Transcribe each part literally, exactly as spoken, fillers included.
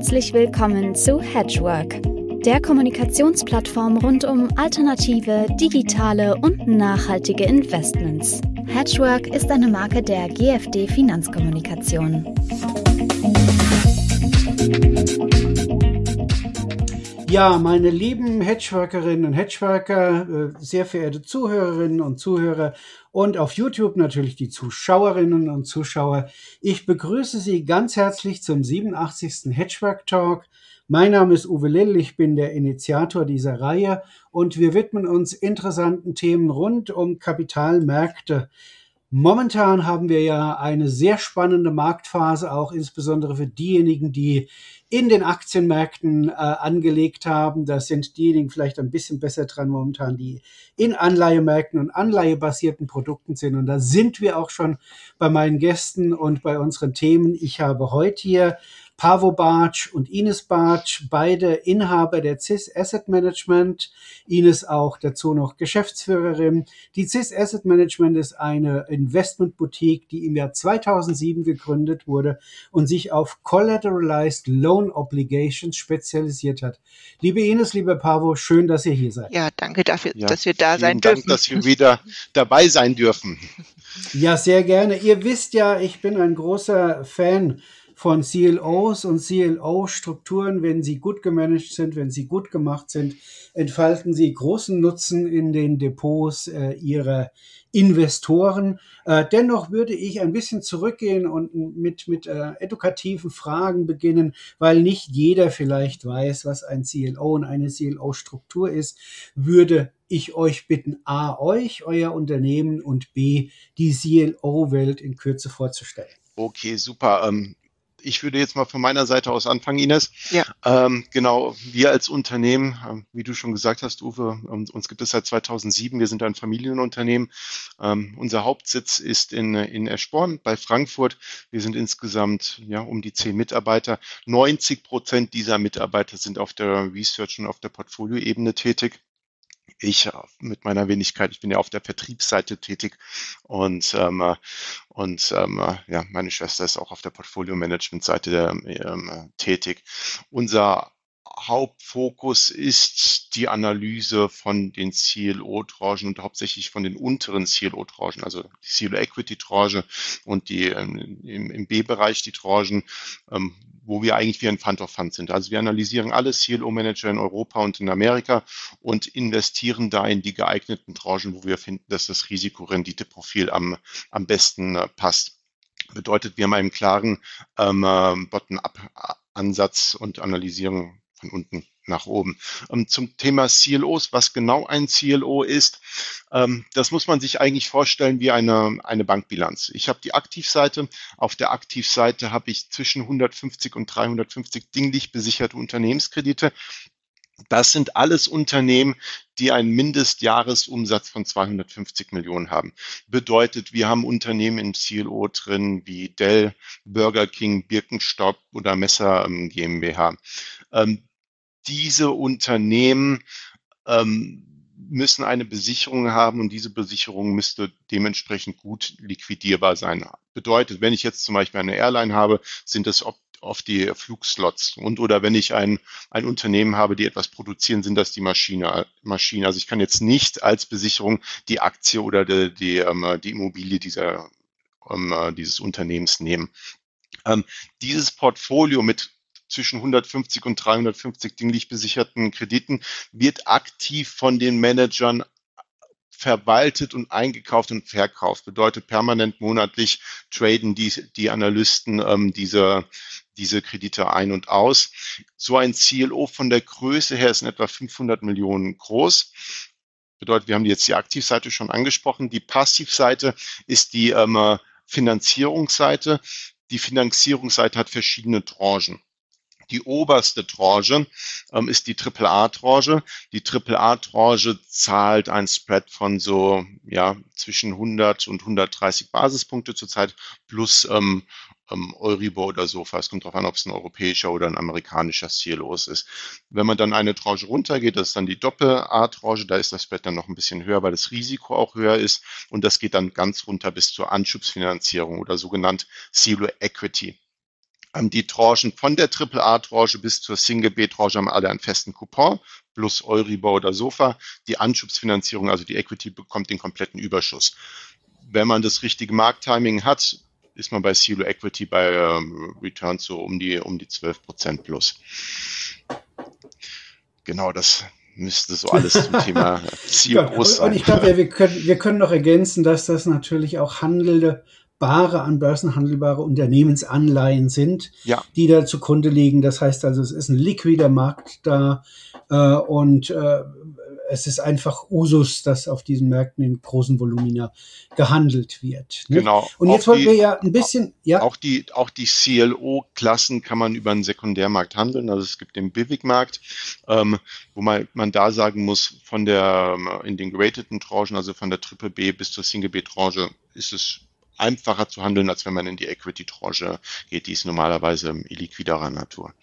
Herzlich willkommen zu Hedgework, der Kommunikationsplattform rund um alternative, digitale und nachhaltige Investments. Hedgework ist eine Marke der G F D Finanzkommunikation. Ja, meine lieben Hedgeworkerinnen und Hedgeworker, sehr verehrte Zuhörerinnen und Zuhörer und auf YouTube natürlich die Zuschauerinnen und Zuschauer. Ich begrüße Sie ganz herzlich zum siebenundachtzigsten Hedgework Talk. Mein Name ist Uwe Lill, ich bin der Initiator dieser Reihe und wir widmen uns interessanten Themen rund um Kapitalmärkte. Momentan haben wir ja eine sehr spannende Marktphase, auch insbesondere für diejenigen, die in den Aktienmärkten äh, angelegt haben. Das sind diejenigen vielleicht ein bisschen besser dran momentan, die in Anleihemärkten und anleihebasierten Produkten sind. Und da sind wir auch schon bei meinen Gästen und bei unseren Themen. Ich habe heute hier Paavo Bartsch und Ines Bartsch, beide Inhaber der C I S Asset Management. Ines auch dazu noch Geschäftsführerin. Die C I S Asset Management ist eine Investmentboutique, die im Jahr zweitausendsieben gegründet wurde und sich auf Collateralized Loan Obligations spezialisiert hat. Liebe Ines, lieber Paavo, schön, dass ihr hier seid. Ja, danke dafür, Ja, dass wir da sein vielen Dank, dürfen. dass wir wieder dabei sein dürfen. Ja, sehr gerne. Ihr wisst ja, ich bin ein großer Fan von C L Os und C L O-Strukturen. Wenn sie gut gemanagt sind, wenn sie gut gemacht sind, entfalten sie großen Nutzen in den Depots äh, ihrer Investoren. Äh, dennoch würde ich ein bisschen zurückgehen und mit, mit äh, edukativen Fragen beginnen, weil nicht jeder vielleicht weiß, was ein C L O und eine C L O-Struktur ist, würde ich euch bitten, A, euch, euer Unternehmen und B, die C L O-Welt in Kürze vorzustellen. Okay, super. Ähm, Ich würde jetzt mal von meiner Seite aus anfangen, Ines. Ja. Ähm, genau, wir als Unternehmen, ähm, wie du schon gesagt hast, Uwe, ähm, uns gibt es seit zweitausendsieben. Wir sind ein Familienunternehmen. Ähm, unser Hauptsitz ist in, in Eschborn bei Frankfurt. Wir sind insgesamt ja um die zehn Mitarbeiter. neunzig Prozent dieser Mitarbeiter sind auf der Research- und auf der Portfolioebene tätig. Ich äh, mit meiner Wenigkeit, ich bin ja auf der Vertriebsseite tätig und, ähm, äh, und ähm, äh, ja, meine Schwester ist auch auf der Portfolio-Management-Seite ähm, tätig. Unser Hauptfokus ist die Analyse von den C L O-Tranchen und hauptsächlich von den unteren C L O-Tranchen, also die C L O-Equity-Tranche und die ähm, im, im B-Bereich die Tranchen, ähm, wo wir eigentlich wie ein Fund of Funds sind. Also wir analysieren alle C L O-Manager in Europa und in Amerika und investieren da in die geeigneten Tranchen, wo wir finden, dass das Risiko-Rendite-Profil am, am besten äh, passt. Bedeutet, wir haben einen klaren ähm, äh, Bottom-up-Ansatz und analysieren von unten nach oben. Ähm, zum Thema C L Os, was genau ein C L O ist, ähm, das muss man sich eigentlich vorstellen wie eine, eine Bankbilanz. Ich habe die Aktivseite. Auf der Aktivseite habe ich zwischen hundertfünfzig und dreihundertfünfzig dinglich besicherte Unternehmenskredite. Das sind alles Unternehmen, die einen Mindestjahresumsatz von zweihundertfünfzig Millionen haben. Bedeutet, wir haben Unternehmen im C L O drin wie Dell, Burger King, Birkenstock oder Messer ähm, GmbH. Ähm, diese Unternehmen ähm, müssen eine Besicherung haben und diese Besicherung müsste dementsprechend gut liquidierbar sein. Bedeutet, wenn ich jetzt zum Beispiel eine Airline habe, sind das oft auf die Flugslots und oder wenn ich ein, ein Unternehmen habe, die etwas produzieren, sind das die Maschine, Maschine. Also ich kann jetzt nicht als Besicherung die Aktie oder die, die, ähm, die Immobilie dieser, ähm, dieses Unternehmens nehmen. Ähm, dieses Portfolio mit zwischen hundertfünfzig und dreihundertfünfzig dinglich besicherten Krediten wird aktiv von den Managern verwaltet und eingekauft und verkauft. Bedeutet permanent monatlich traden die, die Analysten ähm, diese, diese Kredite ein und aus. So ein C L O von der Größe her ist in etwa fünfhundert Millionen groß. Bedeutet, wir haben jetzt die Aktivseite schon angesprochen. Die Passivseite ist die ähm, Finanzierungsseite. Die Finanzierungsseite hat verschiedene Tranchen. Die oberste Tranche ähm, ist die Triple A-Tranche. Die Triple A-Tranche zahlt ein Spread von so ja zwischen hundert und hundertdreißig Basispunkte zurzeit plus ähm, ähm, Euribor oder SOFR. Es kommt darauf an, ob es ein europäischer oder ein amerikanischer C L O ist. Wenn man dann eine Tranche runtergeht, das ist dann die Doppel-A-Tranche, da ist das Spread dann noch ein bisschen höher, weil das Risiko auch höher ist und das geht dann ganz runter bis zur Anschubsfinanzierung oder sogenannt C L O Equity. Ähm, die Tranchen von der Triple A-Tranche bis zur Single B-Tranche haben alle einen festen Coupon, plus Euribor oder SOFA. Die Anschubsfinanzierung, also die Equity, bekommt den kompletten Überschuss. Wenn man das richtige Markttiming hat, ist man bei C L O Equity bei ähm, Returns so um die, um die zwölf Prozent plus. Genau, das müsste so alles zum Thema C L Os sein. Und ich glaube, ja, wir können, wir können noch ergänzen, dass das natürlich auch handelbare, an Börsen handelbare Unternehmensanleihen sind, Ja. die da zugrunde liegen. Das heißt also, es ist ein liquider Markt da äh, und äh, es ist einfach Usus, dass auf diesen Märkten in großen Volumina gehandelt wird. Nicht? Genau. Und jetzt Auch wollen die, wir ja ein bisschen, ja. Auch die, auch die C L O-Klassen kann man über einen Sekundärmarkt handeln. Also es gibt den B I V I-Markt, ähm, wo man, man da sagen muss, von der, in den gerateten Tranchen, also von der Triple B bis zur Single B-Tranche, ist es einfacher zu handeln, als wenn man in die Equity-Tranche geht. Die ist normalerweise illiquiderer Natur.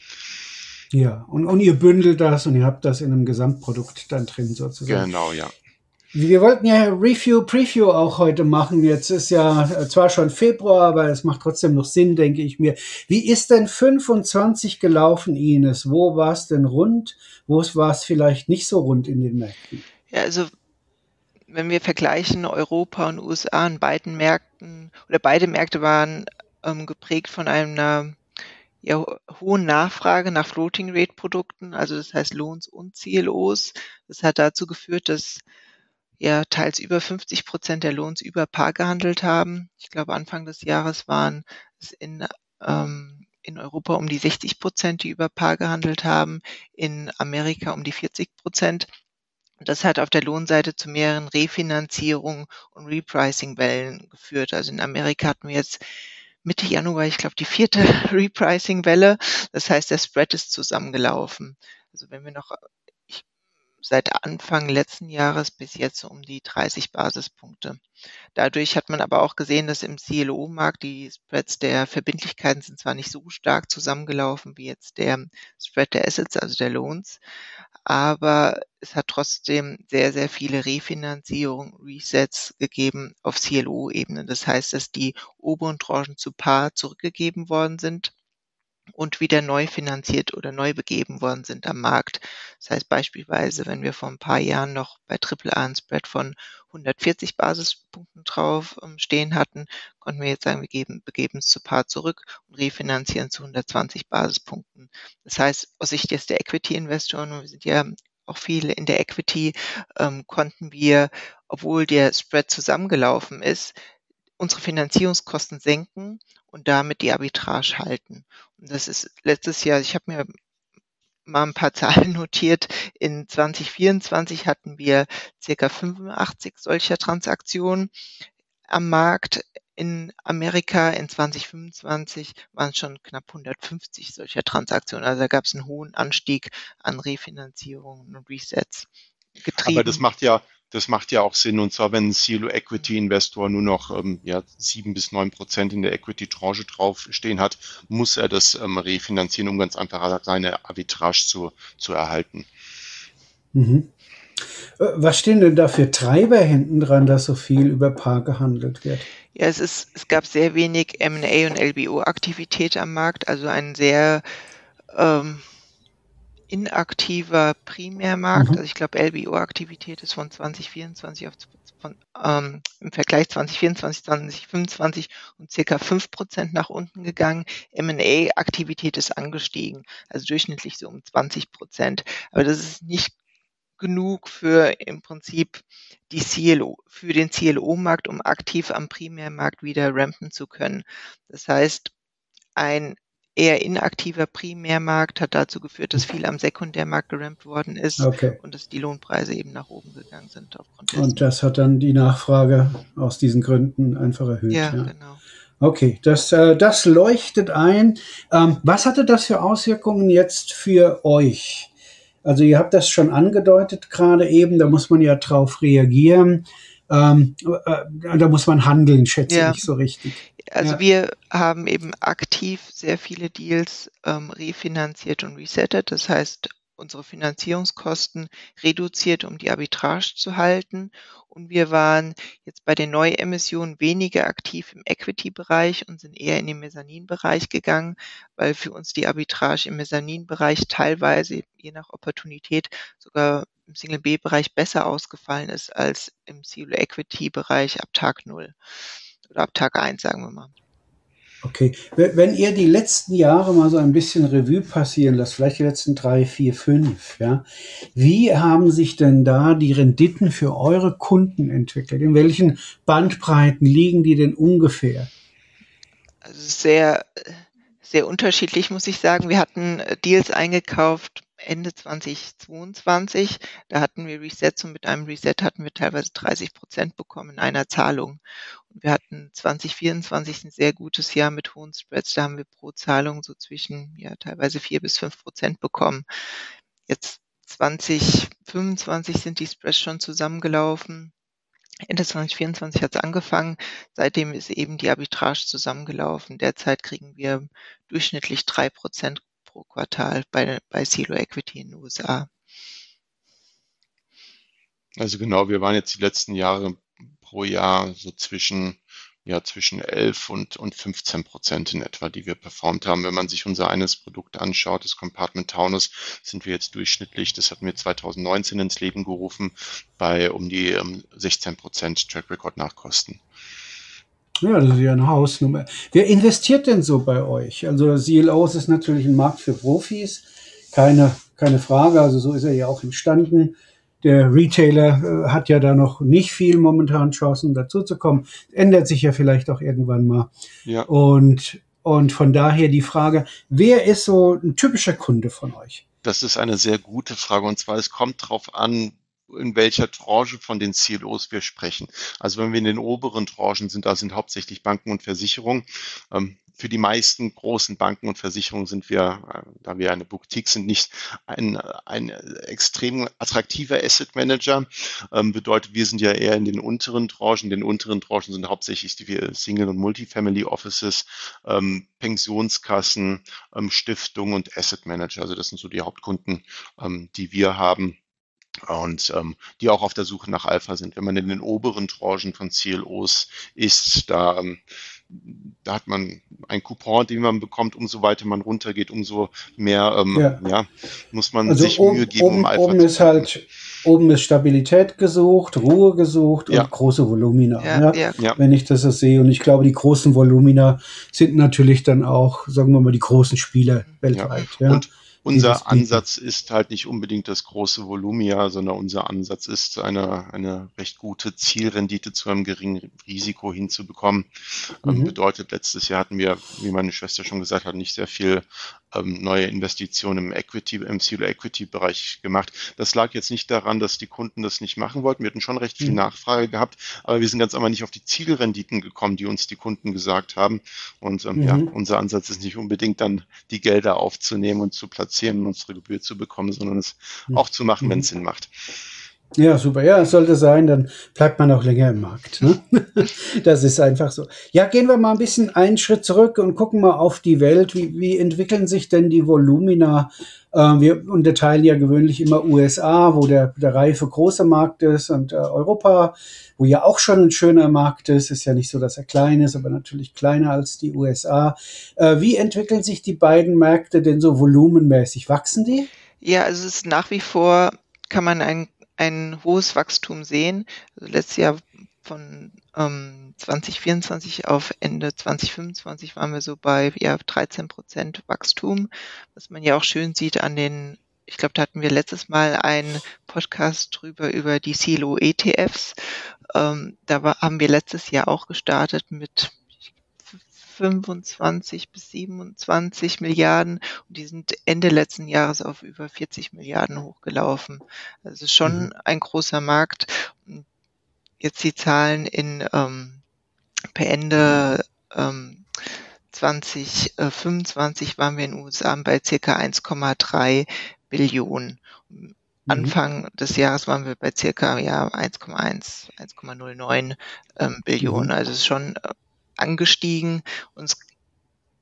Ja, und, und ihr bündelt das und ihr habt das in einem Gesamtprodukt dann drin sozusagen. Genau, ja. Wir wollten ja Review, Preview auch heute machen. Jetzt ist ja zwar schon Februar, aber es macht trotzdem noch Sinn, denke ich mir. Wie ist denn fünfundzwanzig gelaufen, Ines? Wo war es denn rund? Wo war es vielleicht nicht so rund in den Märkten? Ja, also wenn wir vergleichen Europa und U S A in beiden Märkten, oder beide Märkte waren ähm, geprägt von einer ja, hohen Nachfrage nach Floating-Rate-Produkten, also das heißt Loans und C L Os. Das hat dazu geführt, dass ja teils über fünfzig Prozent der Loans über Par gehandelt haben. Ich glaube, Anfang des Jahres waren es in, ähm, in Europa um die sechzig Prozent, die über Par gehandelt haben, in Amerika um die vierzig Prozent. Das hat auf der Lohnseite zu mehreren Refinanzierungen und Repricing-Wellen geführt. Also in Amerika hatten wir jetzt Mitte Januar, ich glaube, die vierte Repricing-Welle. Das heißt, der Spread ist zusammengelaufen. Also wenn wir noch ich, seit Anfang letzten Jahres bis jetzt um die dreißig Basispunkte. Dadurch hat man aber auch gesehen, dass im C L O-Markt die Spreads der Verbindlichkeiten sind zwar nicht so stark zusammengelaufen wie jetzt der Spread der Assets, also der Loans, aber es hat trotzdem sehr, sehr viele Refinanzierungen, Resets gegeben auf C L O-Ebene. Das heißt, dass die oberen Tranchen zu Par zurückgegeben worden sind und wieder neu finanziert oder neu begeben worden sind am Markt. Das heißt beispielsweise, wenn wir vor ein paar Jahren noch bei Triple A einen Spread von hundertvierzig Basispunkten drauf stehen hatten, konnten wir jetzt sagen, wir geben, begeben es zu Par zurück und refinanzieren zu hundertzwanzig Basispunkten. Das heißt, aus Sicht jetzt der Equity-Investoren, und wir sind ja auch viele in der Equity, ähm, konnten wir, obwohl der Spread zusammengelaufen ist, unsere Finanzierungskosten senken und damit die Arbitrage halten. Und das ist letztes Jahr, ich habe mir mal ein paar Zahlen notiert, in zwanzig vierundzwanzig hatten wir circa fünfundachtzig solcher Transaktionen am Markt. In Amerika in zwanzig fünfundzwanzig waren es schon knapp hundertfünfzig solcher Transaktionen. Also da gab es einen hohen Anstieg an Refinanzierungen und Resets getrieben. Aber das macht ja Das macht ja auch Sinn, und zwar, wenn ein C L O-Equity-Investor nur noch ähm, ja, sieben bis neun Prozent in der Equity-Tranche draufstehen hat, muss er das ähm, refinanzieren, um ganz einfach seine Arbitrage zu, zu erhalten. Mhm. Was stehen denn da für Treiber hinten dran, dass so viel über Par gehandelt wird? Ja, es ist, es gab sehr wenig M und A und L B O-Aktivität am Markt, also ein sehr ähm, inaktiver Primärmarkt. Mhm. Also ich glaube, L B O-Aktivität ist von zwanzig vierundzwanzig auf von, ähm, im Vergleich zwanzig vierundzwanzig, zwanzig fünfundzwanzig um circa fünf Prozent nach unten gegangen. M und A-Aktivität ist angestiegen, also durchschnittlich so um zwanzig Prozent. Aber das ist nicht genug für im Prinzip die C L O, für den C L O-Markt, um aktiv am Primärmarkt wieder rampen zu können. Das heißt, ein eher inaktiver Primärmarkt hat dazu geführt, dass viel am Sekundärmarkt gerampt worden ist, okay, und dass die Lohnpreise eben nach oben gegangen sind aufgrund dessen. Und das hat dann die Nachfrage aus diesen Gründen einfach erhöht. Ja, Ja, genau. Okay, das, äh, das leuchtet ein. Ähm, was hatte das für Auswirkungen jetzt für euch? Also ihr habt das schon angedeutet gerade eben, da muss man ja drauf reagieren. Ähm, äh, da muss man handeln, schätze Ja. ich so richtig. Also Ja. wir haben eben aktiv sehr viele Deals ähm, refinanziert und resettet. Das heißt, unsere Finanzierungskosten reduziert, um die Arbitrage zu halten. Und wir waren jetzt bei den Neuemissionen weniger aktiv im Equity-Bereich und sind eher in den Mezzanin-Bereich gegangen, weil für uns die Arbitrage im Mezzanin-Bereich teilweise, je nach Opportunität, sogar im Single-B-Bereich besser ausgefallen ist als im C L O Equity-Bereich ab Tag null oder ab Tag eins, sagen wir mal. Okay, wenn ihr die letzten Jahre mal so ein bisschen Revue passieren lasst, vielleicht die letzten drei, vier, fünf, ja, wie haben sich denn da die Renditen für eure Kunden entwickelt? In welchen Bandbreiten liegen die denn ungefähr? Also sehr, sehr unterschiedlich, muss ich sagen. Wir hatten Deals eingekauft Ende zweitausendzweiundzwanzig. Da hatten wir Resets und mit einem Reset hatten wir teilweise dreißig Prozent bekommen in einer Zahlung. Und wir hatten zwanzig vierundzwanzig ein sehr gutes Jahr mit hohen Spreads. Da haben wir pro Zahlung so zwischen, ja, teilweise vier bis fünf Prozent bekommen. Jetzt zwanzig fünfundzwanzig sind die Spreads schon zusammengelaufen. Ende zwanzig vierundzwanzig hat es angefangen. Seitdem ist eben die Arbitrage zusammengelaufen. Derzeit kriegen wir durchschnittlich drei Prozent pro Quartal bei, bei C L O Equity in den U S A. Also genau, wir waren jetzt die letzten Jahre pro Jahr so zwischen, ja, zwischen elf und, und fünfzehn Prozent in etwa, die wir performt haben. Wenn man sich unser eines Produkt anschaut, das Compartment Taunus, sind wir jetzt durchschnittlich, das hatten wir zweitausendneunzehn ins Leben gerufen, bei um die um, sechzehn Prozent Track Record nach Kosten. Ja, das ist ja eine Hausnummer. Wer investiert denn so bei euch? Also C L Os ist natürlich ein Markt für Profis, keine, keine Frage, also so ist er ja auch entstanden. Der Retailer äh, hat ja da noch nicht viel momentan Chancen dazu zu kommen. Ändert sich ja vielleicht auch irgendwann mal. Ja. Und, und von daher die Frage, wer ist so ein typischer Kunde von euch? Das ist eine sehr gute Frage, und zwar, es kommt drauf an, in welcher Tranche von den C L Os wir sprechen. Also wenn wir in den oberen Tranchen sind, da sind hauptsächlich Banken und Versicherungen. Ähm, für die meisten großen Banken und Versicherungen sind wir, äh, da wir eine Boutique sind, nicht ein, ein extrem attraktiver Asset Manager. Ähm, bedeutet, wir sind ja eher in den unteren Tranchen. In den unteren Tranchen sind hauptsächlich die Single- und Multifamily Offices, ähm, Pensionskassen, ähm, Stiftungen und Asset Manager. Also das sind so die Hauptkunden, ähm, die wir haben. Und ähm, die auch auf der Suche nach Alpha sind. Wenn man in den oberen Tranchen von C L Os ist, da, ähm, da hat man einen Coupon, den man bekommt. Umso weiter man runtergeht, umso mehr ähm, ja. Ja, muss man also sich oben, Mühe geben, oben, um Alpha oben zu ist halt, oben ist Stabilität gesucht, Ruhe gesucht ja. und große Volumina. Ja, ja, ja. Wenn ich das so sehe. Und ich glaube, die großen Volumina sind natürlich dann auch, sagen wir mal, die großen Spieler weltweit. Ja. Ja. Und unser Ansatz ist halt nicht unbedingt das große Volumina, sondern unser Ansatz ist, eine, eine recht gute Zielrendite zu einem geringen Risiko hinzubekommen. Mhm. Ähm, bedeutet, letztes Jahr hatten wir, wie meine Schwester schon gesagt hat, nicht sehr viel ähm, neue Investitionen im Equity, im C L O Equity Bereich gemacht. Das lag jetzt nicht daran, dass die Kunden das nicht machen wollten. Wir hatten schon recht viel mhm. Nachfrage gehabt, aber wir sind ganz einfach nicht auf die Zielrenditen gekommen, die uns die Kunden gesagt haben. Und ähm, mhm. ja, unser Ansatz ist nicht unbedingt dann die Gelder aufzunehmen und zu platzieren und unsere Gebühr zu bekommen, sondern es mhm. auch zu machen, wenn es Sinn macht. Ja, super. Ja, es sollte sein, dann bleibt man auch länger im Markt. Ne? Das ist einfach so. Ja, gehen wir mal ein bisschen einen Schritt zurück und gucken mal auf die Welt. Wie, wie entwickeln sich denn die Volumina? Äh, wir unterteilen ja gewöhnlich immer U S A, wo der, der reife große Markt ist, und äh, Europa, wo ja auch schon ein schöner Markt ist. Ist ja nicht so, dass er klein ist, aber natürlich kleiner als die U S A. Äh, wie entwickeln sich die beiden Märkte denn so volumenmäßig? Wachsen die? Ja, also es ist nach wie vor, kann man ein ein hohes Wachstum sehen. Also letztes Jahr von ähm, zwanzig vierundzwanzig auf Ende zwanzig fünfundzwanzig waren wir so bei ja, dreizehn Prozent Wachstum, was man ja auch schön sieht an den, ich glaube, da hatten wir letztes Mal einen Podcast drüber über die C L O E T Fs. Ähm, da war, haben wir letztes Jahr auch gestartet mit fünfundzwanzig bis siebenundzwanzig Milliarden und die sind Ende letzten Jahres auf über vierzig Milliarden hochgelaufen. Also schon mhm. ein großer Markt. Jetzt die Zahlen in ähm, per Ende ähm, zwanzig fünfundzwanzig waren wir in den U S A bei circa eins Komma drei Billionen. Mhm. Anfang des Jahres waren wir bei circa ja eins Komma eins, eins Komma null neun ähm, Billionen. Mhm. Also es ist schon äh, angestiegen und es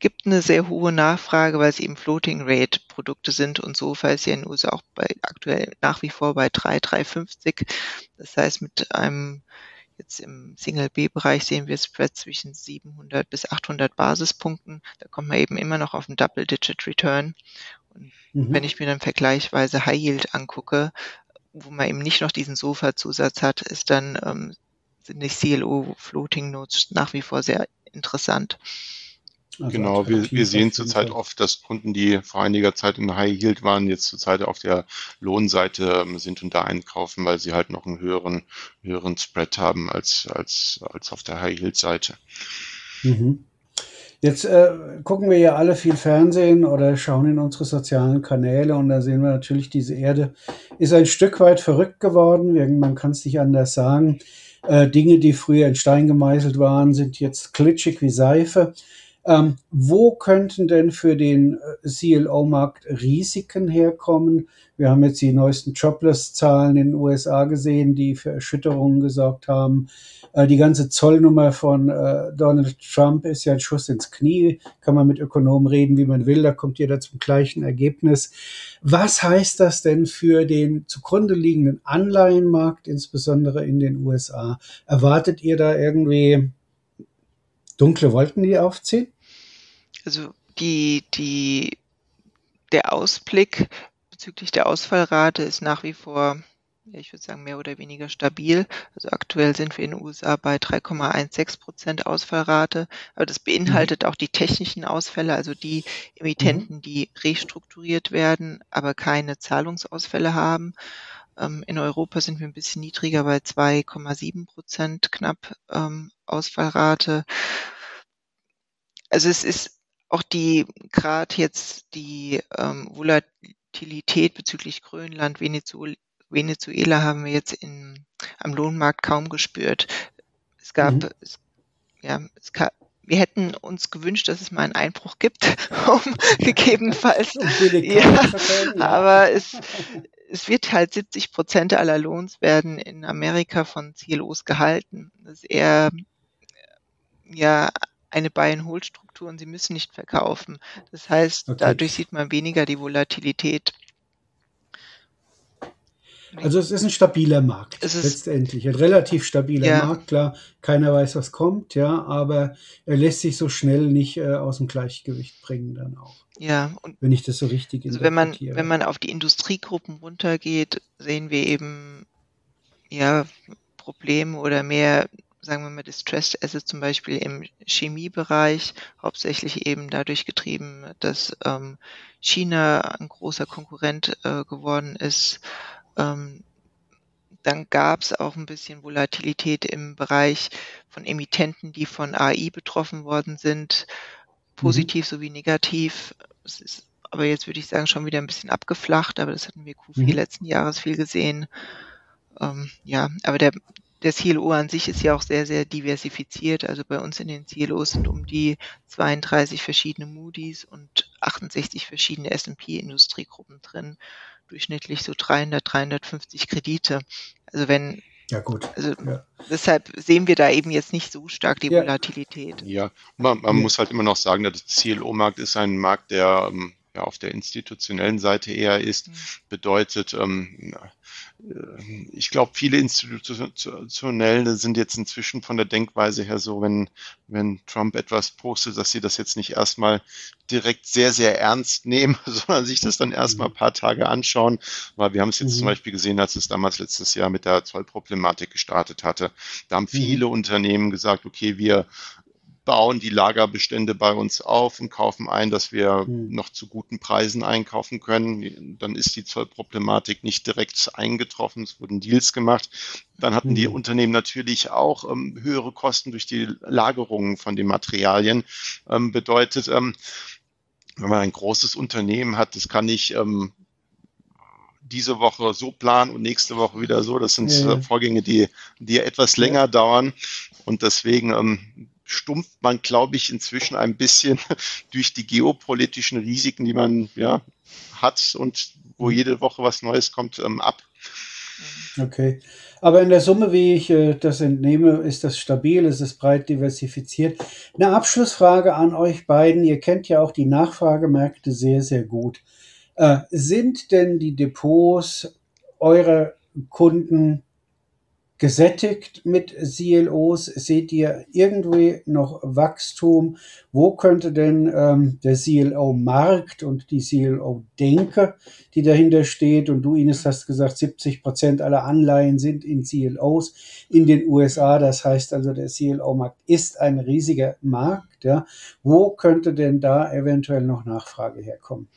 gibt eine sehr hohe Nachfrage, weil es eben Floating-Rate-Produkte sind und SOFR ist ja in den U S A auch bei, aktuell nach wie vor bei drei, drei fünfzig. Das heißt, mit einem, jetzt im Single-B-Bereich sehen wir Spread zwischen siebenhundert bis achthundert Basispunkten. Da kommt man eben immer noch auf einen Double-Digit-Return. Und Mhm. wenn ich mir dann vergleichsweise High Yield angucke, wo man eben nicht noch diesen SOFR-Zusatz hat, ist dann ähm, sind die C L O Floating Notes nach wie vor sehr interessant. Also Genau, wir, wir attraktiv sehen auf jeden zurzeit Fall. oft, dass Kunden, die vor einiger Zeit in High Yield waren, jetzt zurzeit auf der Lohnseite ähm, sind und da einkaufen, weil sie halt noch einen höheren, höheren Spread haben als, als, als auf der High Yield Seite. Mhm. Jetzt äh, gucken wir ja alle viel Fernsehen oder schauen in unsere sozialen Kanäle und da sehen wir natürlich, diese Erde ist ein Stück weit verrückt geworden. Man kann es nicht anders sagen. Äh, Dinge, die früher in Stein gemeißelt waren, sind jetzt glitschig wie Seife. Ähm, wo könnten denn für den C L O-Markt Risiken herkommen? Wir haben jetzt die neuesten Jobless-Zahlen in den U S A gesehen, die für Erschütterungen gesorgt haben. Äh, die ganze Zollnummer von äh, Donald Trump ist ja ein Schuss ins Knie. Kann man mit Ökonomen reden, wie man will, da kommt jeder zum gleichen Ergebnis. Was heißt das denn für den zugrunde liegenden Anleihenmarkt, insbesondere in den U S A? Erwartet ihr da irgendwie dunkle Wolken, die aufziehen? Also die, die, der Ausblick bezüglich der Ausfallrate ist nach wie vor, ja, ich würde sagen, mehr oder weniger stabil. Also aktuell sind wir in den U S A bei drei Komma sechzehn Prozent Ausfallrate, aber das beinhaltet auch die technischen Ausfälle, also die Emittenten, die restrukturiert werden, aber keine Zahlungsausfälle haben. Ähm, in Europa sind wir ein bisschen niedriger bei zwei Komma sieben Prozent knapp ähm, Ausfallrate. Also es ist auch die, gerade jetzt die ähm, Volatilität bezüglich Grönland, Venezuela, Venezuela haben wir jetzt in, am Lohnmarkt kaum gespürt. Es gab, Mhm. es, ja, es gab, wir hätten uns gewünscht, dass es mal einen Einbruch gibt, um gegebenenfalls, Um billig ja, kaufen zu können, ja. aber es, es wird halt siebzig Prozent aller Lohns werden in Amerika von C L Os gehalten. Das ist eher, ja, eine Buy-and-Hold-Struktur und sie müssen nicht verkaufen. Das heißt, Okay. dadurch sieht man weniger die Volatilität. Also es ist ein stabiler Markt, Es ist, letztendlich. Ein relativ stabiler ja, Markt, klar, keiner weiß, was kommt, ja, aber er lässt sich so schnell nicht äh, aus dem Gleichgewicht bringen dann auch, ja, und wenn ich das so richtig also wenn man, interpretiere. wenn man auf die Industriegruppen runtergeht, sehen wir eben, ja, Probleme oder mehr, sagen wir mal, Distressed Assets zum Beispiel im Chemiebereich, hauptsächlich eben dadurch getrieben, dass ähm, China ein großer Konkurrent äh, geworden ist. Ähm, dann gab es auch ein bisschen Volatilität im Bereich von Emittenten, die von A I betroffen worden sind, positiv sowie negativ. Es ist aber jetzt, würde ich sagen, schon wieder ein bisschen abgeflacht, aber das hatten wir Q vier Mhm. letzten Jahres viel gesehen. Ähm, ja, aber der, der C L O an sich ist ja auch sehr, sehr diversifiziert. Also bei uns in den C L Os sind um die zweiunddreißig verschiedene Moody's und achtundsechzig verschiedene S und P-Industriegruppen drin. Durchschnittlich so dreihundert, dreihundertfünfzig Kredite. Also wenn, Ja, gut. also Ja. deshalb sehen wir da eben jetzt nicht so stark die Ja. Volatilität. Ja, man, man Ja. muss halt immer noch sagen, der C L O-Markt ist ein Markt, der ähm, ja auf der institutionellen Seite eher ist. Mhm. Bedeutet, ähm, äh, ich glaube, viele Institutionelle sind jetzt inzwischen von der Denkweise her so, wenn, wenn Trump etwas postet, dass sie das jetzt nicht erstmal direkt sehr, sehr ernst nehmen, sondern sich das dann erstmal ein paar Tage anschauen, weil wir haben es jetzt Mhm. zum Beispiel gesehen, als es damals letztes Jahr mit der Zollproblematik gestartet hatte. Da haben viele Unternehmen gesagt, okay, wir bauen die Lagerbestände bei uns auf und kaufen ein, dass wir Mhm. noch zu guten Preisen einkaufen können. Dann ist die Zollproblematik nicht direkt eingetroffen, es wurden Deals gemacht. Dann hatten die Mhm. Unternehmen natürlich auch ähm, höhere Kosten durch die Lagerungen von den Materialien. Ähm, bedeutet, ähm, wenn man ein großes Unternehmen hat, das kann nicht ähm, diese Woche so planen und nächste Woche wieder so. Das sind Ja, äh, ja. Vorgänge, die, die etwas länger Ja. dauern. Und deswegen ähm, stumpft man, glaube ich, inzwischen ein bisschen durch die geopolitischen Risiken, die man ja hat und wo Mhm. jede Woche was Neues kommt, ähm, ab. Okay. Aber in der Summe, wie ich äh, das entnehme, ist das stabil, ist es breit diversifiziert. Eine Abschlussfrage an euch beiden. Ihr kennt ja auch die Nachfragemärkte sehr, sehr gut. Äh, sind denn die Depots eurer Kunden gesättigt mit C L Os? Seht ihr irgendwie noch Wachstum? Wo könnte denn ähm, der C L O-Markt und die C L O-Denke, die dahinter steht, und du, Ines, hast gesagt, siebzig Prozent aller Anleihen sind in C L Os in den U S A. Das heißt also, der C L O-Markt ist ein riesiger Markt. Ja. Wo könnte denn da eventuell noch Nachfrage herkommen?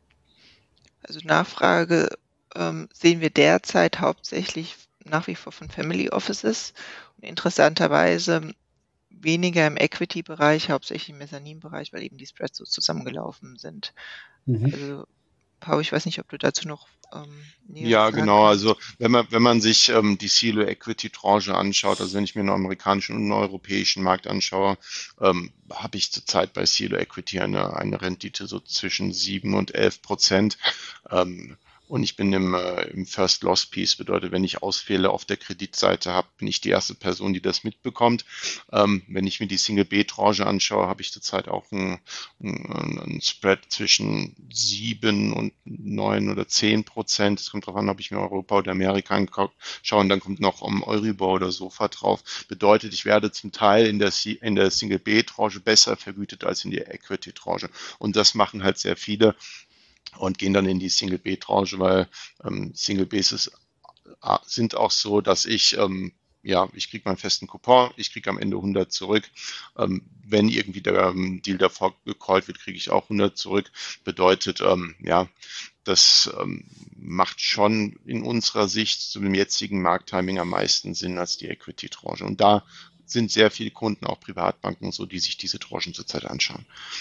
Also Nachfrage ähm, sehen wir derzeit hauptsächlich nach wie vor von Family Offices und interessanterweise weniger im Equity-Bereich, hauptsächlich im Mezzanin-Bereich, weil eben die Spreads so zusammengelaufen sind. Mhm. Also Pau, ich weiß nicht, ob du dazu noch ähm, näher Ja, sagen genau. kannst. Also wenn man wenn man sich ähm, die C L O Equity Tranche anschaut, also wenn ich mir den amerikanischen und den europäischen Markt anschaue, ähm, habe ich zurzeit bei C L O Equity eine eine Rendite so zwischen sieben und elf Prozent. Ähm, Und ich bin im, äh, im First Loss Piece, bedeutet, wenn ich Ausfälle auf der Kreditseite habe, bin ich die erste Person, die das mitbekommt. Ähm, wenn ich mir die Single B-Tranche anschaue, habe ich zurzeit auch einen, einen, einen Spread zwischen sieben und neun oder zehn Prozent. Es kommt darauf an, ob ich mir Europa oder Amerika anschaue. Und dann kommt noch um Euribor oder SOFR drauf. Bedeutet, ich werde zum Teil in der, C- in der Single B-Tranche besser vergütet als in der Equity-Tranche. Und das machen halt sehr viele und gehen dann in die Single B-Tranche, weil ähm, Single Bs ist, äh, sind auch so, dass ich, ähm, ja, ich kriege meinen festen Coupon, ich kriege am Ende hundert zurück. Ähm, wenn irgendwie der ähm, Deal davor gecallt wird, kriege ich auch hundert zurück. Bedeutet, ähm, ja, das ähm, macht schon in unserer Sicht zu dem jetzigen Markttiming am meisten Sinn als die Equity-Tranche. Und da sind sehr viele Kunden, auch Privatbanken und so, die sich diese Tranchen zurzeit anschauen.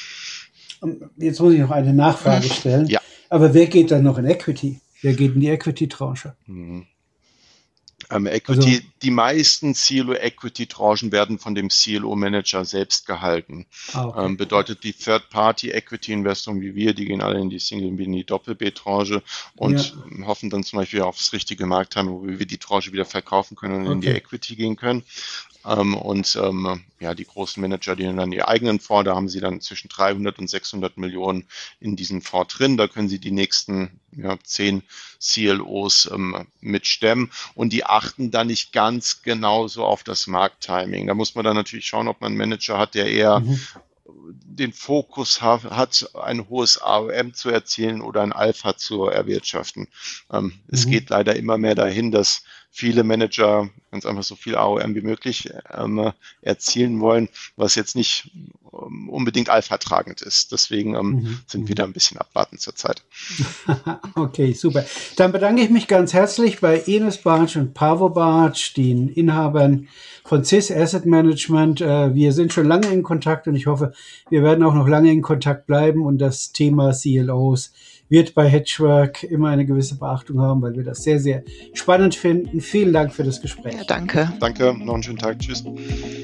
Jetzt muss ich noch eine Nachfrage stellen. Ja. Aber wer geht dann noch in Equity? Wer geht in die Equity-Tranche? Mhm. Ähm, Equity, Also- die meisten C L O-Equity-Tranchen werden von dem C L O-Manager selbst gehalten. Ah, okay. Ähm, bedeutet, die Third-Party-Equity-Investoren wie wir, die gehen alle in die Single- und in die Doppel-B-Tranche und Ja. hoffen dann zum Beispiel aufs richtige Markttiming, wo wir die Tranche wieder verkaufen können und in die Okay. Equity gehen können. Ähm, und ähm, ja, die großen Manager, die haben dann ihr eigenen Fonds, da haben sie dann zwischen dreihundert und sechshundert Millionen in diesem Fonds drin. Da können sie die nächsten ja, zehn C L Os ähm, mitstemmen und die achten dann nicht ganz genau so auf das Markttiming. Da muss man dann natürlich schauen, ob man einen Manager hat, der eher Mhm. den Fokus ha- hat, ein hohes A O M zu erzielen oder ein Alpha zu erwirtschaften. Ähm, es Mhm. geht leider immer mehr dahin, dass viele Manager ganz einfach so viel A O M wie möglich ähm, erzielen wollen, was jetzt nicht ähm, unbedingt alpha-tragend ist. Deswegen ähm, Mhm. sind wir da ein bisschen abwartend zurzeit. Okay, super. Dann bedanke ich mich ganz herzlich bei Ines Bartsch und Paavo Bartsch, den Inhabern von C I S Asset Management. Äh, Wir sind schon lange in Kontakt und ich hoffe, wir werden auch noch lange in Kontakt bleiben und das Thema C L Os wird bei Hedgework immer eine gewisse Beachtung haben, weil wir das sehr, sehr spannend finden. Vielen Dank für das Gespräch. Ja, danke. Danke, noch einen schönen Tag. Tschüss.